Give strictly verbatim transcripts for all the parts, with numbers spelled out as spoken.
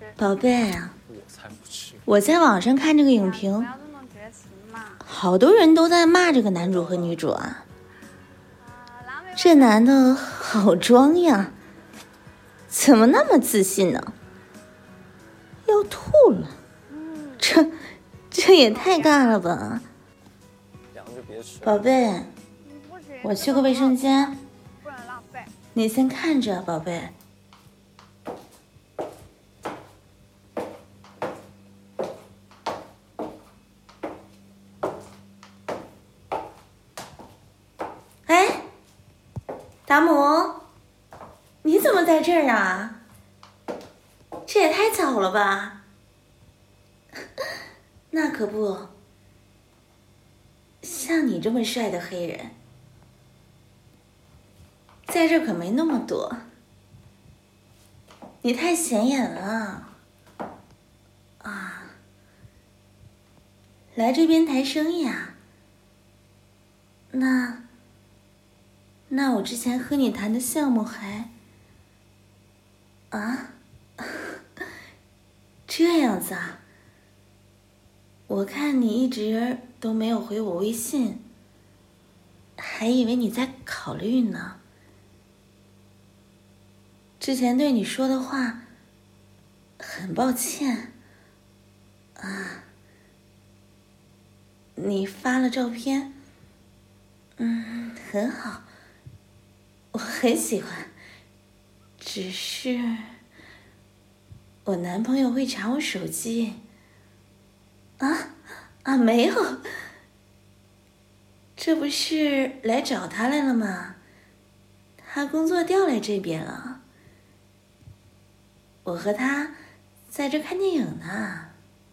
宝贝啊，我在网上看这个影评，好多人都在骂这个男主和女主啊。这男的好装呀，怎么那么自信呢？要吐了，这这也太尬了吧！宝贝，我去个卫生间，你先看着，宝贝。哎，达姆，你怎么在这儿啊？这也太早了吧？那可不，像你这么帅的黑人，在这可没那么多。你太显眼了啊！来这边谈生意啊？那那我之前和你谈的项目还啊这样子啊？我看你一直都没有回我微信，还以为你在考虑呢。之前对你说的话很抱歉啊。你发了照片，嗯，很好，我很喜欢，只是我男朋友会查我手机。啊啊，没有，这不是来找他来了吗？他工作调来这边了，我和他在这看电影呢。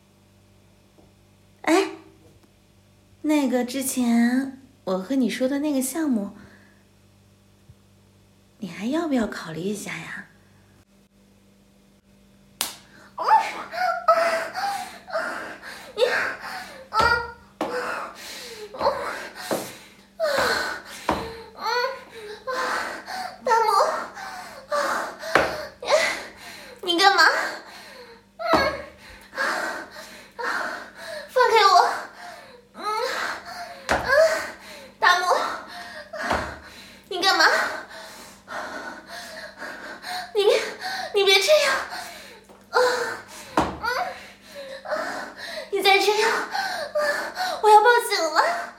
哎，那个之前我和你说的那个项目，你还要不要考虑一下呀？你啊大姆，你干嘛？放开我！大姆，你干嘛？你别，你别这样！你再这样，我要报警了！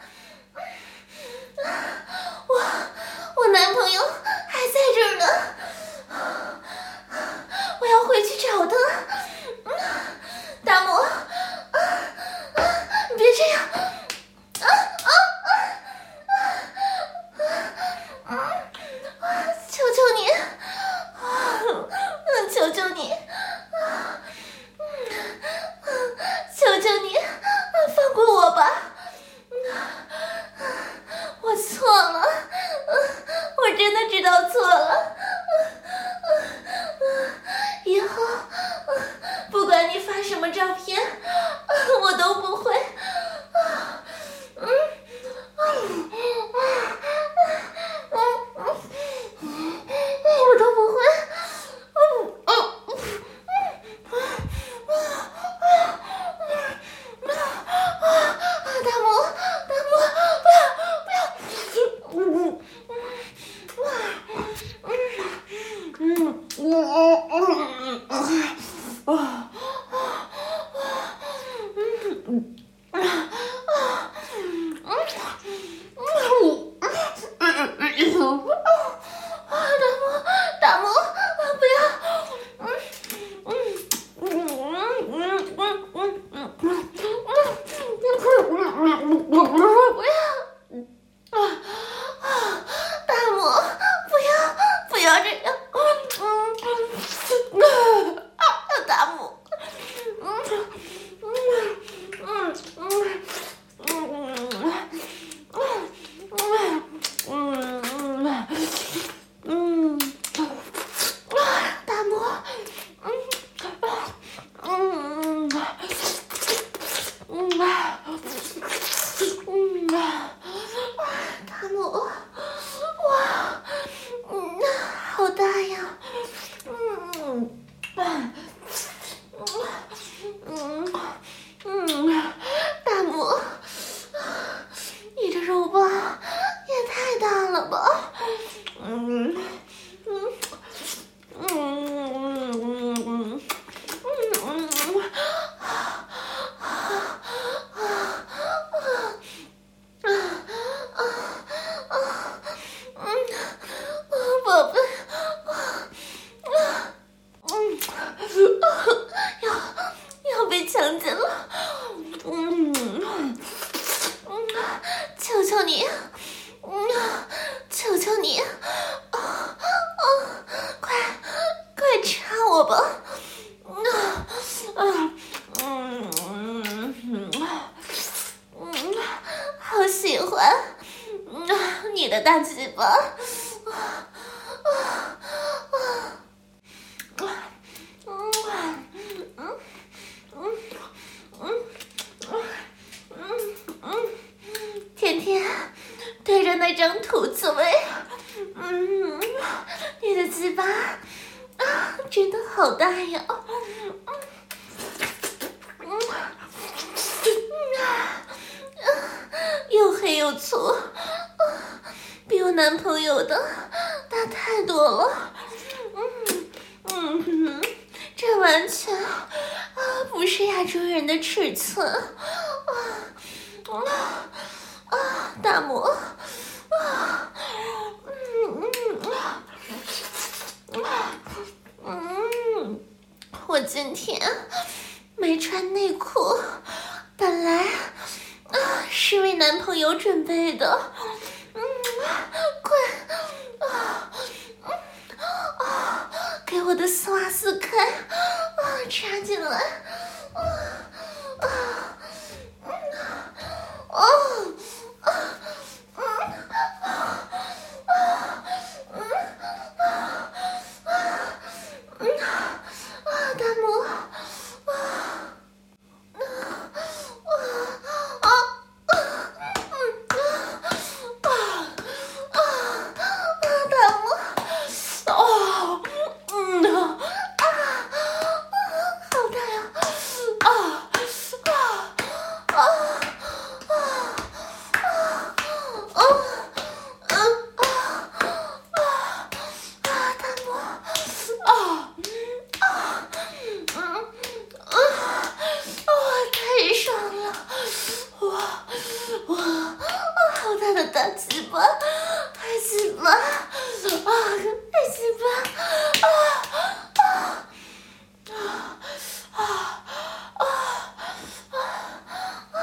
我我男朋友还在这儿呢，我要回去找他。大姆，你别这样！啊啊啊！求求你，求求你，求求你，放过我吧！我错了，我真的知道错了。以后不管你发什么照片，我都不会。嗯嗯我都不会。嗯嗯大姆，大姆，不要不要！嗯嗯嗯嗯嗯啊！ 听见了。嗯嗯，求求你，嗯，求求你，啊啊，快快插我吧。嗯嗯嗯嗯嗯，好喜欢，嗯，你的大鸡巴。啊啊啊！嗯嗯嗯嗯嗯嗯嗯，天天对着那张土嘴，嗯，你的鸡巴啊，真的好大呀！嗯嗯嗯，又黑又粗，比我男朋友的大太多了。嗯嗯，这完全啊不是亚洲人的尺寸啊啊啊！大魔啊，嗯嗯嗯，我今天没穿内裤，本来啊是为男朋友准备的。嗯，快啊！啊！给我的丝袜撕开，啊，插进来，啊啊嗯啊啊嗯啊啊嗯啊啊嗯啊大魔啊啊啊啊啊啊啊啊大魔哦。嗯啊啊啊！好大呀！啊啊啊啊啊啊啊啊啊！大魔啊啊嗯啊啊！太爽了！哇哇！好大的大鸡巴，大鸡巴啊！大鸡巴啊！啊啊啊啊啊啊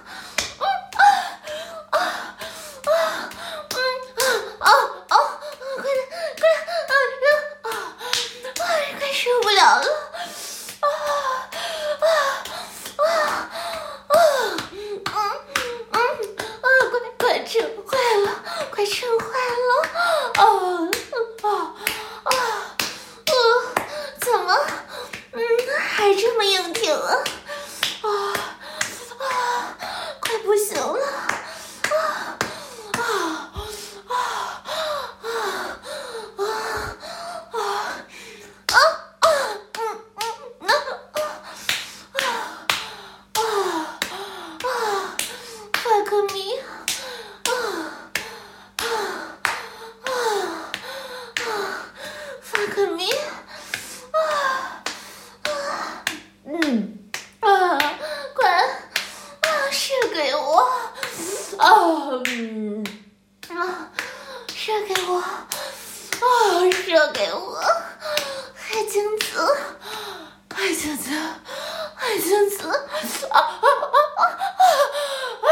啊啊！嗯啊啊！快点快点啊！啊！快受不了了！啊啊啊啊！嗯嗯嗯啊！快快撑坏了！快撑坏了！啊啊啊！呃，怎么，嗯，还这么硬挺啊？啊啊，快不行了！啊啊啊啊啊啊啊啊！嗯嗯啊啊啊啊 ！Fuck me！ 啊啊啊啊 ！Fuck me！ 啊啊嗯啊，快啊射给我啊嗯啊射给我啊射给我海精子海精子海精子啊啊啊啊啊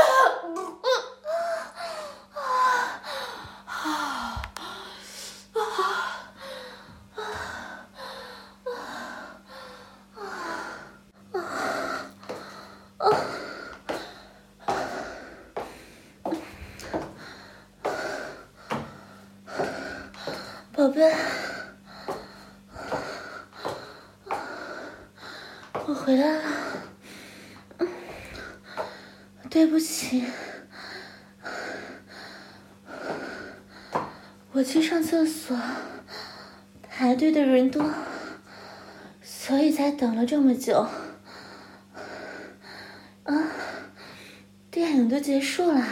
啊啊宝贝，我回来了。嗯，对不起，我去上厕所，排队的人多，所以才等了这么久。啊，电影都结束了，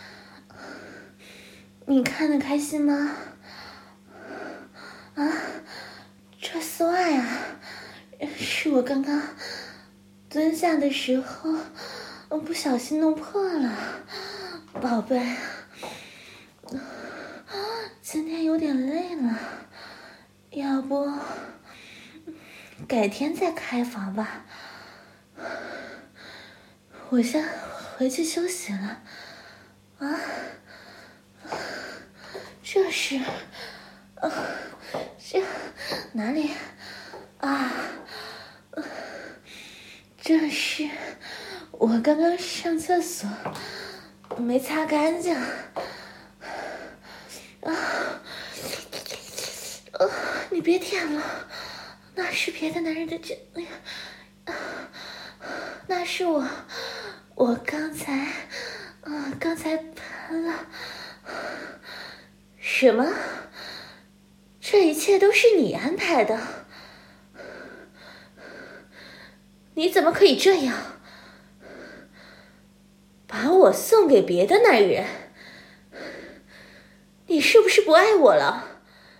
你看得开心吗？啊，这丝袜呀，是我刚刚蹲下的时候不小心弄破了，宝贝。今天有点累了，要不改天再开房吧。 我先回去休息了。啊，这是，啊，这哪里？啊，这是我刚刚上厕所没擦干净。啊，啊，你别舔了，那是别的男人的脚。哎呀，啊，那是我，我刚才，啊，刚才喷了。什么？这一切都是你安排的？你怎么可以这样？把我送给别的男人？你是不是不爱我了？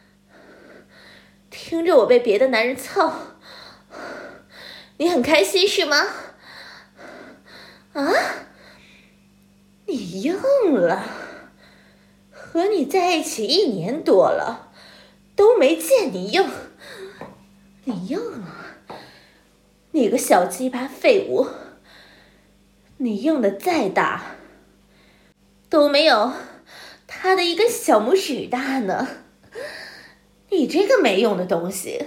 听着我被别的男人操，你很开心是吗？啊？你硬了，和你在一起一年多了，都没见你硬，你硬了，你个小鸡巴废物，你硬的再大，都没有他的一根小拇指大呢。你这个没用的东西，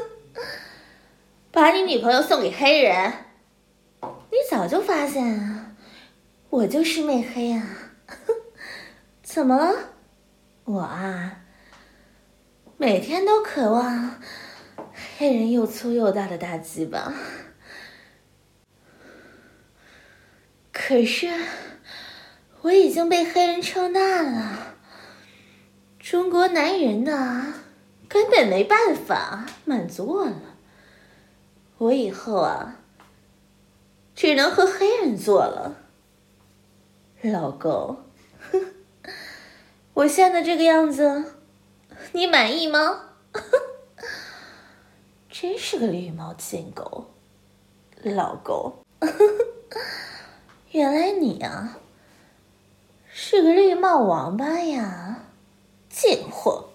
把你女朋友送给黑人，你早就发现啊，我就是媚黑啊。怎么了？我啊，每天都渴望黑人又粗又大的大鸡巴，可是我已经被黑人撑大了，中国男人呢根本没办法满足我了。我以后啊只能和黑人做了。老公，我现在这个样子你满意吗？真是个绿毛贱狗，老公。原来你啊是个绿帽王八呀，贱货。